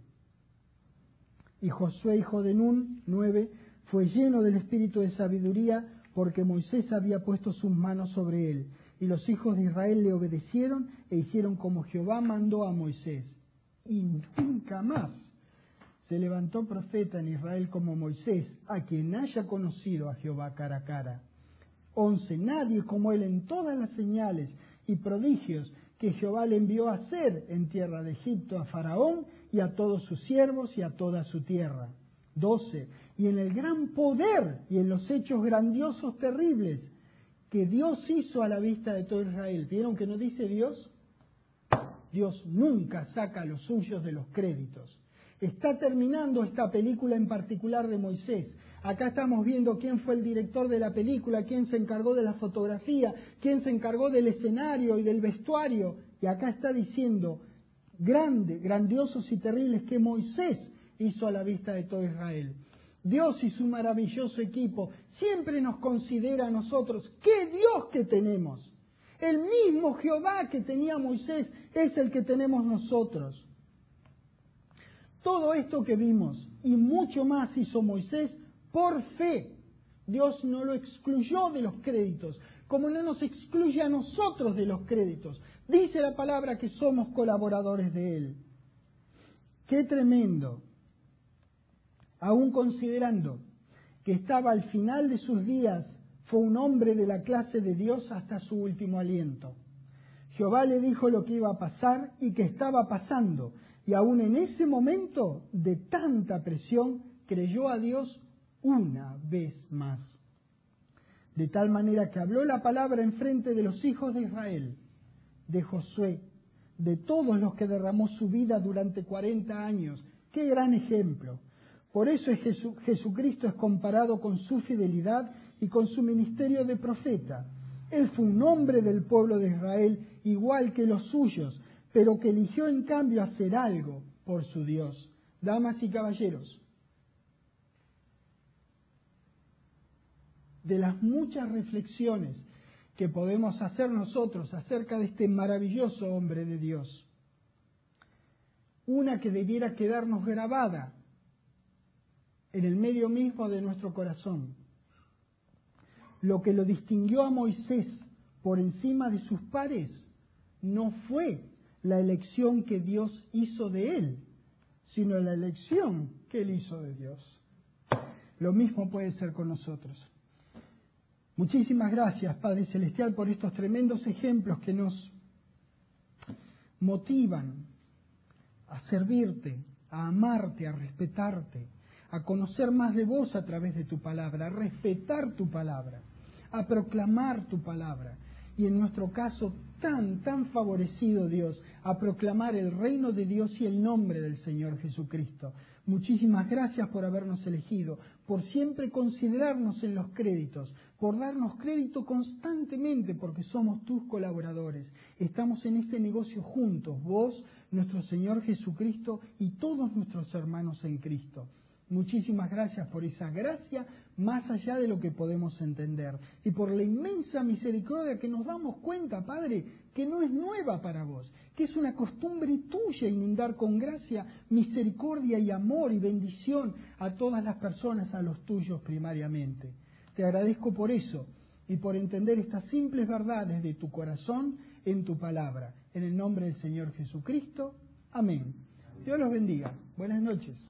Y Josué, hijo de Nun, 9, fue lleno del espíritu de sabiduría, porque Moisés había puesto sus manos sobre él. Y los hijos de Israel le obedecieron e hicieron como Jehová mandó a Moisés. Y nunca más se levantó profeta en Israel como Moisés, a quien haya conocido a Jehová cara a cara. 11. Nadie como él en todas las señales y prodigios que Jehová le envió a hacer en tierra de Egipto a Faraón y a todos sus siervos y a toda su tierra. 12. Y en el gran poder y en los hechos grandiosos terribles que Dios hizo a la vista de todo Israel. ¿Vieron que no dice Dios? Dios nunca saca a los suyos de los créditos. Está terminando esta película en particular de Moisés. Acá estamos viendo quién fue el director de la película, quién se encargó de la fotografía, quién se encargó del escenario y del vestuario. Y acá está diciendo, grandiosos y terribles que Moisés hizo a la vista de todo Israel. Dios y su maravilloso equipo siempre nos considera a nosotros. ¡Qué Dios que tenemos! El mismo Jehová que tenía Moisés es el que tenemos nosotros. Todo esto que vimos y mucho más hizo Moisés por fe. Dios no lo excluyó de los créditos, como no nos excluye a nosotros de los créditos. Dice la palabra que somos colaboradores de Él. ¡Qué tremendo! Aún considerando que estaba al final de sus días, fue un hombre de la clase de Dios hasta su último aliento. Jehová le dijo lo que iba a pasar y que estaba pasando, y aún en ese momento de tanta presión, creyó a Dios una vez más. De tal manera que habló la palabra en frente de los hijos de Israel, de Josué, de todos los que derramó su vida durante 40 años. ¡Qué gran ejemplo! Por eso Jesucristo es comparado con su fidelidad y con su ministerio de profeta. Él fue un hombre del pueblo de Israel, igual que los suyos, pero que eligió en cambio hacer algo por su Dios. Damas y caballeros, de las muchas reflexiones que podemos hacer nosotros acerca de este maravilloso hombre de Dios. Una que debiera quedarnos grabada en el medio mismo de nuestro corazón. Lo que lo distinguió a Moisés por encima de sus pares no fue la elección que Dios hizo de él, sino la elección que él hizo de Dios. Lo mismo puede ser con nosotros. Muchísimas gracias, Padre Celestial, por estos tremendos ejemplos que nos motivan a servirte, a amarte, a respetarte, a conocer más de vos a través de tu palabra, a respetar tu palabra, a proclamar tu palabra. Y en nuestro caso tan favorecido, Dios, a proclamar el reino de Dios y el nombre del Señor Jesucristo. Muchísimas gracias por habernos elegido, por siempre considerarnos en los créditos, por darnos crédito constantemente porque somos tus colaboradores. Estamos en este negocio juntos, vos, nuestro Señor Jesucristo y todos nuestros hermanos en Cristo. Muchísimas gracias por esa gracia más allá de lo que podemos entender y por la inmensa misericordia que nos damos cuenta, Padre, que no es nueva para vos, que es una costumbre tuya inundar con gracia, misericordia y amor y bendición a todas las personas, a los tuyos primariamente. Te agradezco por eso y por entender estas simples verdades de tu corazón en tu palabra. En el nombre del Señor Jesucristo. Amén. Dios los bendiga. Buenas noches.